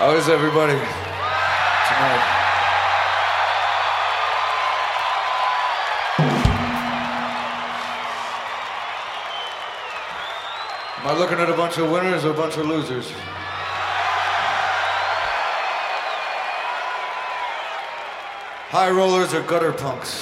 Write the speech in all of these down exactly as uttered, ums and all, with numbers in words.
How is everybody tonight? Am I looking at a bunch of winners or a bunch of losers? High rollers or gutter punks?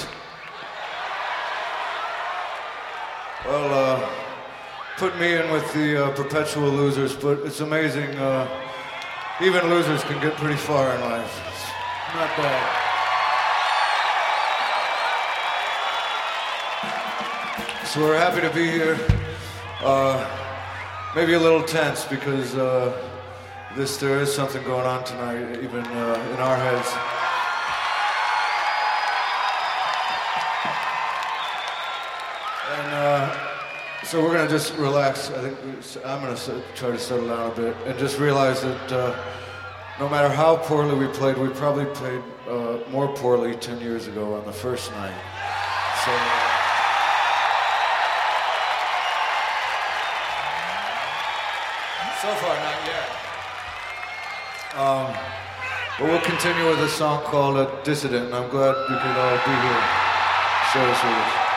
Well, uh, put me in with the uh, perpetual losers, but it's amazing. Uh, even losers can get pretty far in life. It's not bad. So we're happy to be here. Uh, maybe a little tense because uh, this there is something going on tonight, even uh, in our heads. And uh, so we're gonna just relax. I think I'm gonna try to settle down a bit and just realize that uh, no matter how poorly we played, we probably played uh, more poorly ten years ago on the first night. So. So far, not yet. Um, but we'll continue with a song called uh, Dissident, and I'm glad you could all be here. Share this with us.